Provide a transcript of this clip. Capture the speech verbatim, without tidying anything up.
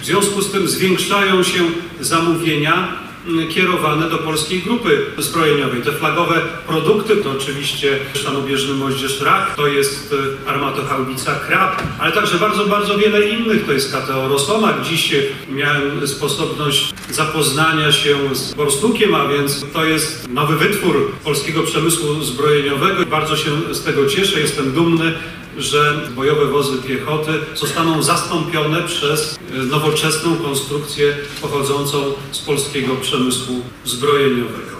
W związku z tym zwiększają się zamówienia kierowane do Polskiej Grupy Zbrojeniowej. Te flagowe produkty to oczywiście szanobieżny moździerz Rak, to jest armatochaubica Krab, ale także bardzo, bardzo wiele innych. To jest K T O Rosomak. Dziś miałem sposobność zapoznania się z Borstukiem, a więc to jest nowy wytwór polskiego przemysłu zbrojeniowego. Bardzo się z tego cieszę, jestem dumny, że bojowe wozy piechoty zostaną zastąpione przez nowoczesną konstrukcję pochodzącą z polskiego przemysłu zbrojeniowego.